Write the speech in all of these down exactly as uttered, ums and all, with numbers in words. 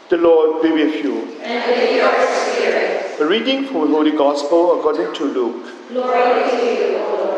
The Lord be with you. And with your spirit. A reading from the Holy Gospel according to Luke. Glory to you, O Lord.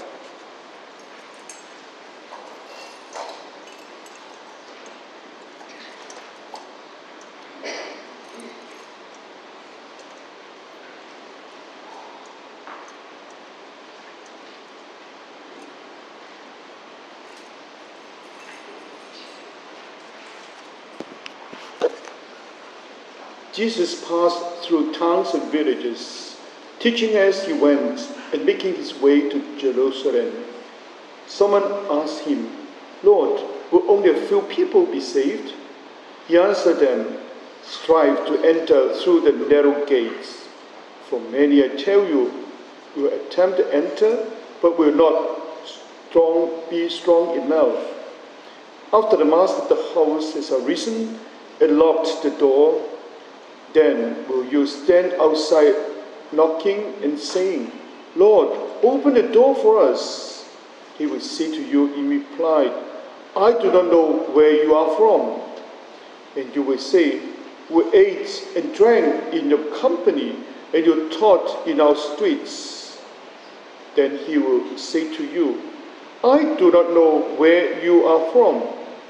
Jesus passed through towns and villages, teaching as he went and making his way to Jerusalem. Someone asked him, "Lord, will only a few people be saved?" He answered them, "Strive to enter through the narrow gates. For many, I tell you, will attempt to enter, but will not strong, be strong enough. After the master of the house has arisen and locked the door, then will you stand outside knocking and saying, 'Lord, open the door for us.' He will say to you in reply, 'I do not know where you are from.' And you will say, 'We ate and drank in your company, and you taught in our streets.' Then he will say to you, 'I do not know where you are from.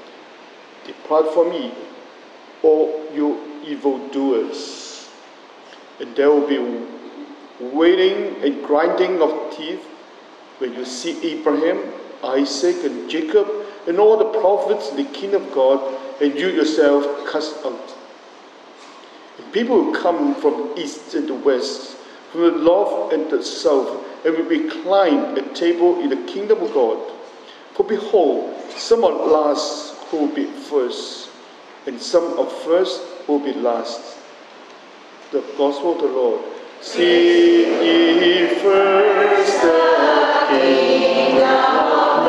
Depart from me, all you evildoers.' And there will be wailing and grinding of teeth when you see Abraham, Isaac, and Jacob, and all the prophets in the kingdom of God, and you yourself cast out. And people will come from east and the west, from the north and the south, and will recline at table in the kingdom of God. For behold, some are last who will be first, and some are first who will be last." The Gospel of the Lord. Seek ye first the kingdom of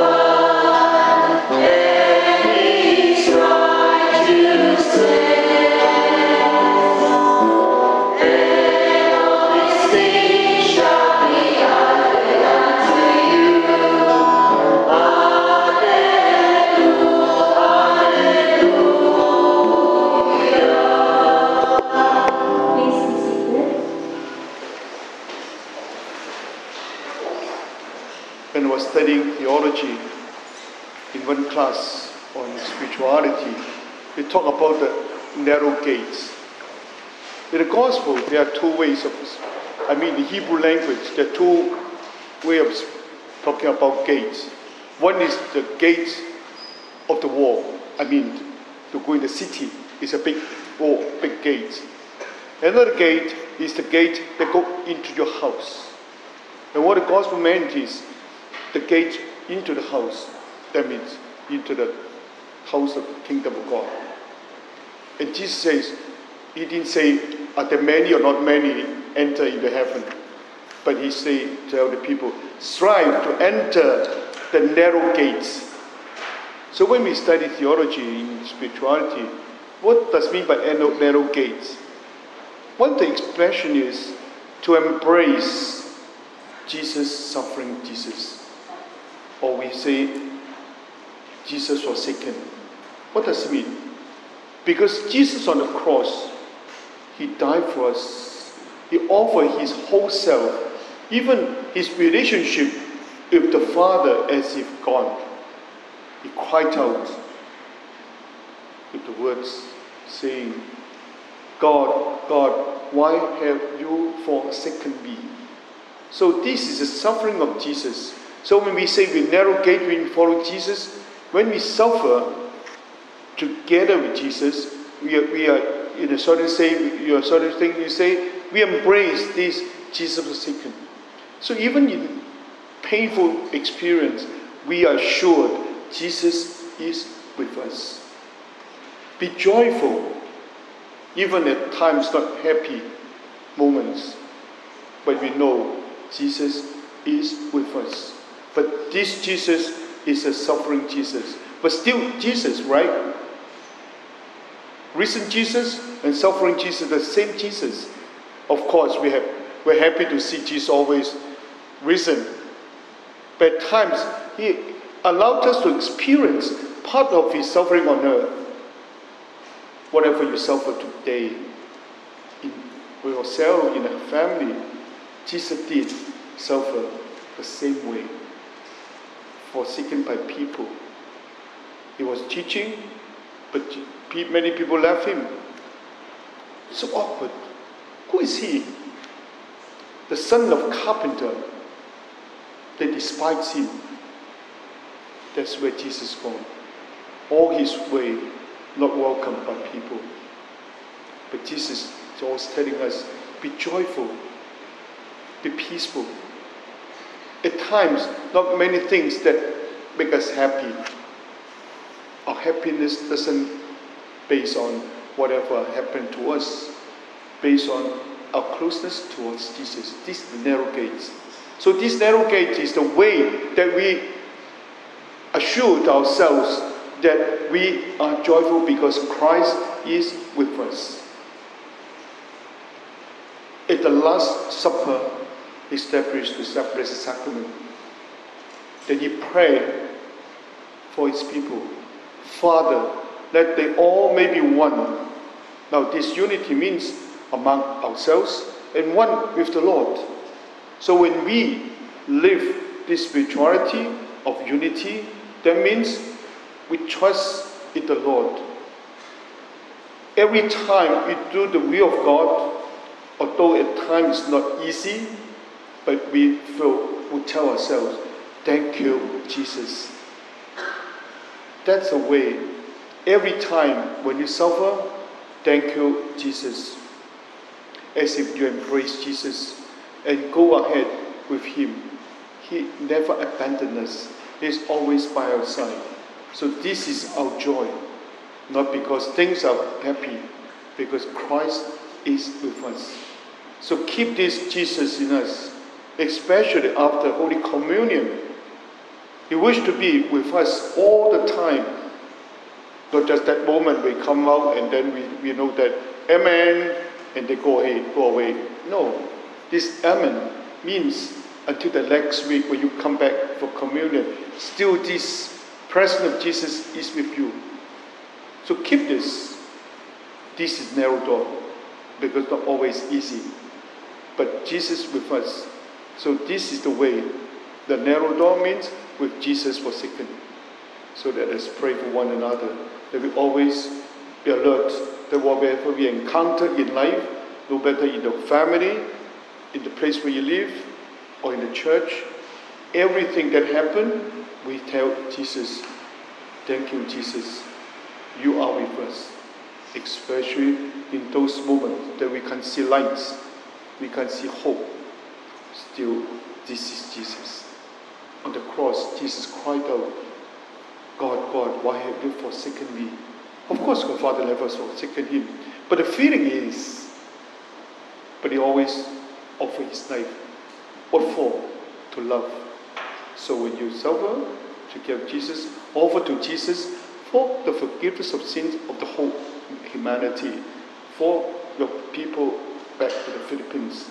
God and his righteousness, and all these things shall be added unto you. When I was studying theology in one class on spirituality, we talk about the narrow gates. In the Gospel, there are two ways of, I mean, the Hebrew language, there are two ways of talking about gates. One is the gate of the wall. I mean, to go in the city is a big wall, big gate. Another gate is the gate that go into your house. And what the Gospel meant is the gate into the house. That means into the house of the kingdom of God. And Jesus says, he didn't say, are there many or not many enter into heaven? But he said, tell the people, strive to enter the narrow gates. So when we study theology in spirituality, what does it mean by narrow gates? One the expression is to embrace Jesus, suffering Jesus. Or we say, Jesus forsaken. What does it mean? Because Jesus on the cross, he died for us. He offered his whole self, even his relationship with the Father as if gone. He cried out with the words saying, "God, God, why have you forsaken me?" So this is the suffering of Jesus. So when we say we narrow gate, we follow Jesus, when we suffer together with Jesus, we are, we are in a certain say, you are certain thing you say, we embrace this Jesus forsaken. So even in painful experience, we are sure Jesus is with us. Be joyful, even at times not happy moments, but we know Jesus is with us. But this Jesus is a suffering Jesus. But still Jesus, right? Risen Jesus and suffering Jesus, the same Jesus. Of course, we have, we're happy to see Jesus always risen. But at times, he allowed us to experience part of his suffering on earth. whatever you suffer today, in for yourself, in a family, Jesus did suffer the same way, forsaken by people. He was teaching, but many people left him. So awkward. Who is he? The son of carpenter. They despise him. That's where Jesus gone. All his way, not welcomed by people. But Jesus is always telling us, be joyful, be peaceful. At times, not many things that make us happy. Our happiness doesn't based on whatever happened to us, based on our closeness towards Jesus. This is the narrow gate. So this narrow gate is the way that we assure ourselves that we are joyful because Christ is with us. At the Last Supper, he established the Blessed Sacrament. Then he prayed for his people. Father, that they all may be one. Now this unity means among ourselves and one with the Lord. So when we live this spirituality of unity, that means we trust in the Lord. Every time we do the will of God, although at times it's not easy, but we feel, we tell ourselves, thank you, Jesus. That's the way. Every time when you suffer, thank you, Jesus. As if you embrace Jesus and go ahead with him. He never abandons us. He's always by our side. So this is our joy. Not because things are happy, because Christ is with us. So keep this Jesus in us, especially after Holy Communion. He wishes to be with us all the time. Not just that moment we come out and then we, we know that, Amen, and they go away, go away. No, this Amen means until the next week when you come back for communion, still this presence of Jesus is with you. So keep this. This is narrow door, because not always easy. But Jesus with us. So this is the way. The narrow door means with Jesus forsaken. So let us pray for one another, that we always be alert, that whatever we encounter in life, no matter in the family, in the place where you live, or in the church, everything that happened, we tell Jesus, thank you, Jesus. You are with us. Especially in those moments that we can see lights, we can see hope. Still, this is Jesus. On the cross, Jesus cried out, God, God, why have you forsaken me? Of course, God Father never forsaken him. But the feeling is, but he always offered his life. What for? To love. So when you suffer, to give Jesus, offer to Jesus for the forgiveness of sins of the whole humanity, for your people back to the Philippines.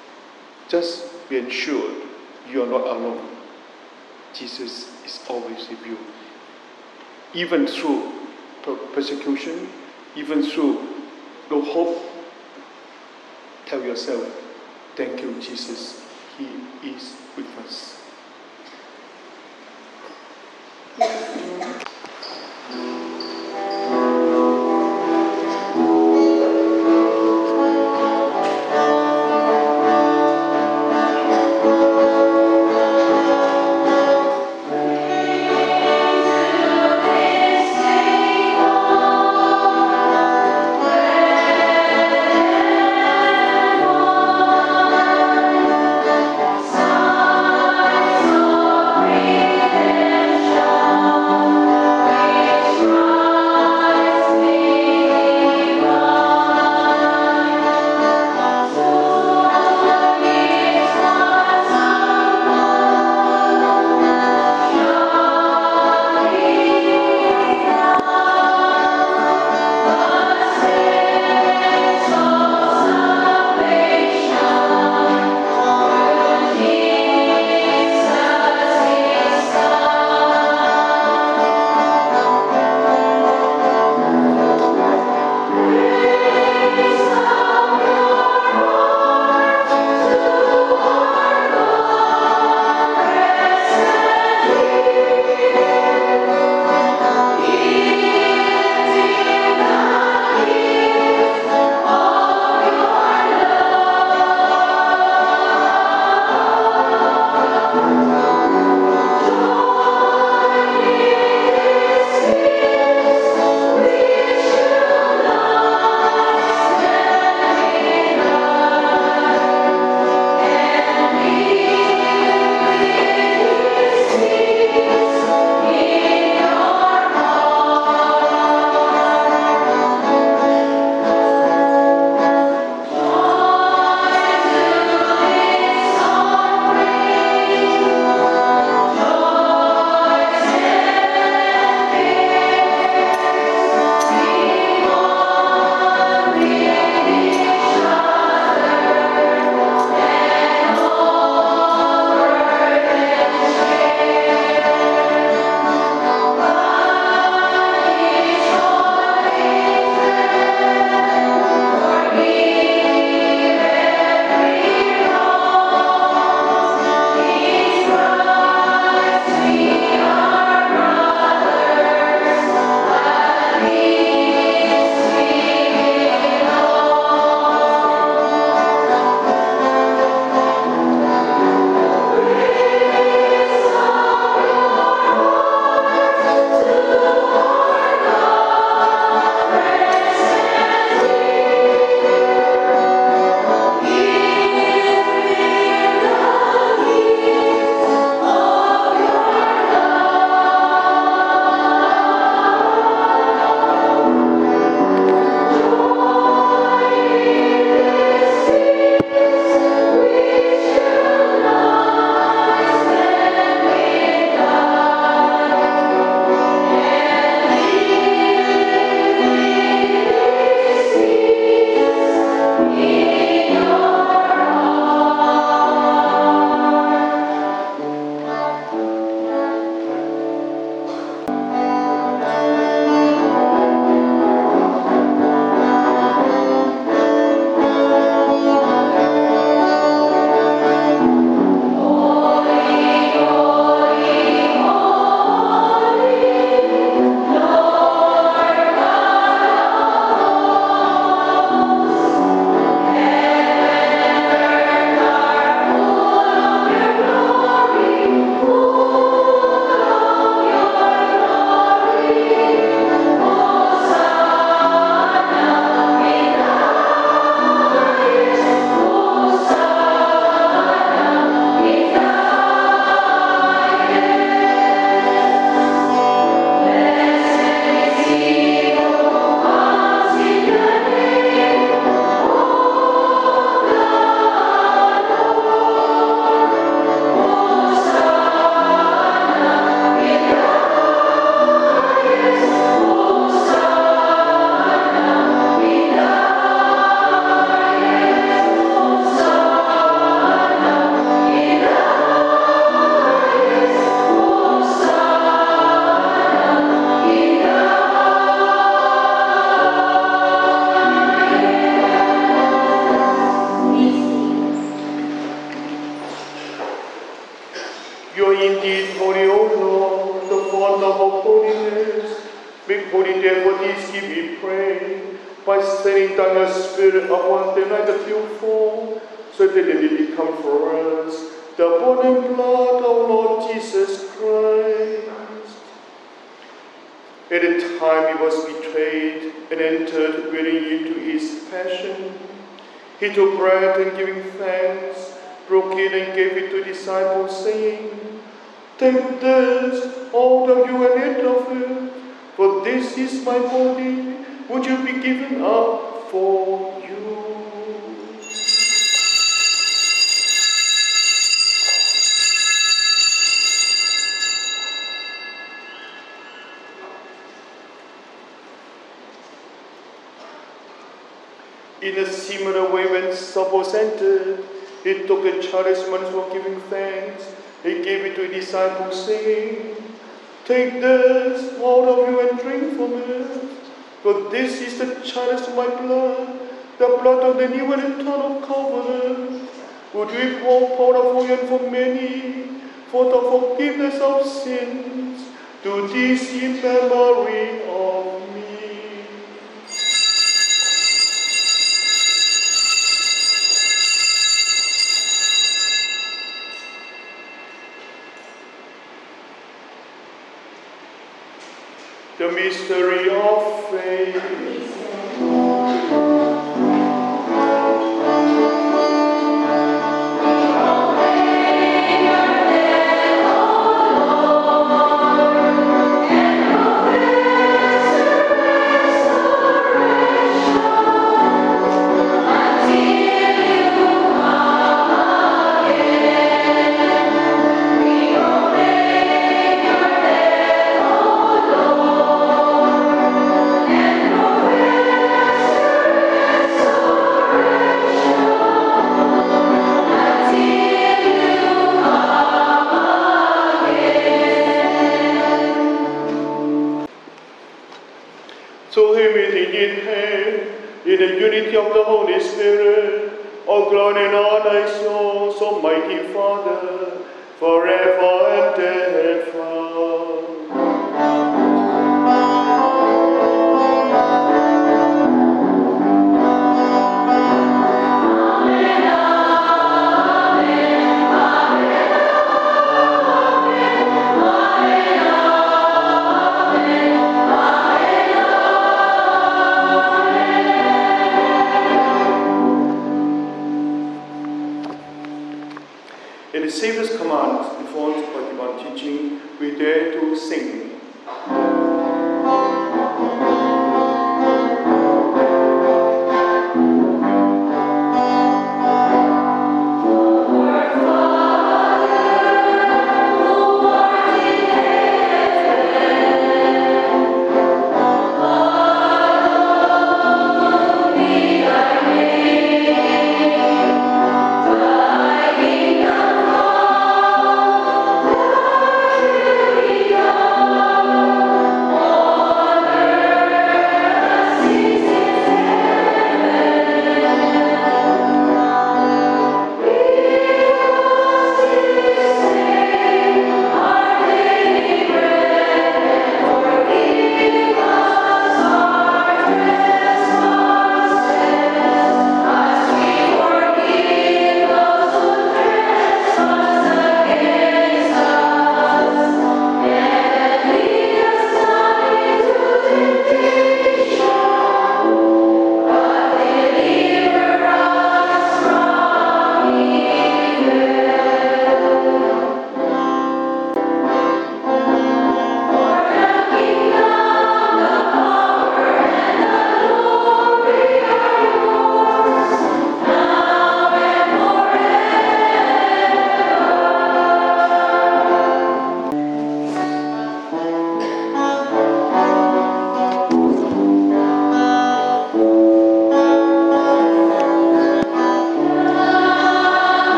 Just be ensured you are not alone. Jesus is always with you. Even through persecution, even through no hope, tell yourself, thank you, Jesus. He is with us. Redemption. these give we pray, by sending down your Spirit upon them like the dewfall, so that they may become for us the body and blood of Lord Jesus Christ. At the time he was betrayed and entered willingly into his passion, he took bread and giving thanks, broke it and gave it to the disciples, saying, "Take this, all of you, and eat of it, for this is my body, which will be given up for you." In a similar way, when supper was entered, he took a chalice once for giving thanks. He gave it to his disciples, saying, "Take this, all of you, and drink from it. For this is the chalice of my blood, the blood of the new and eternal covenant, which we pour poured out for you and for many, for the forgiveness of sins. Do this in memory of me." The mystery of faith. To him it in him, in the unity of the Holy Spirit, all glory and honor is yours, Almighty Father, forever and ever. In the Savior's commands, informed by divine teaching, we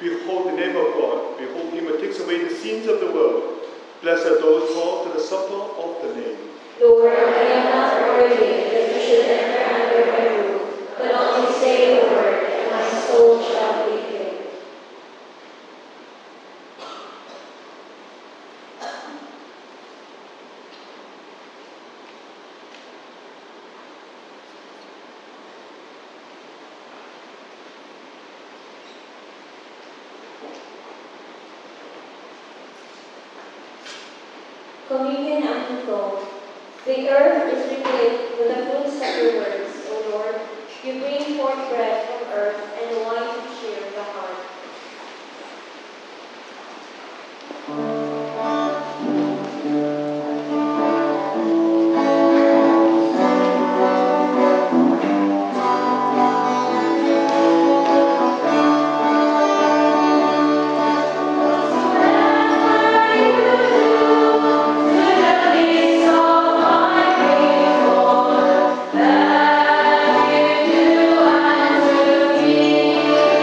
Behold the name of God. Behold him who takes away the sins of the world. Blessed are those called to the supper of the name. Lord, I am not worthy that you should enter under my roof, but only say a word, and my soul shall be healed. Communion unfold. The earth is replete with the fruits of your words, O Lord. You bring forth bread from earth and wine to cheer the heart. That you do unto me.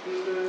Hebrews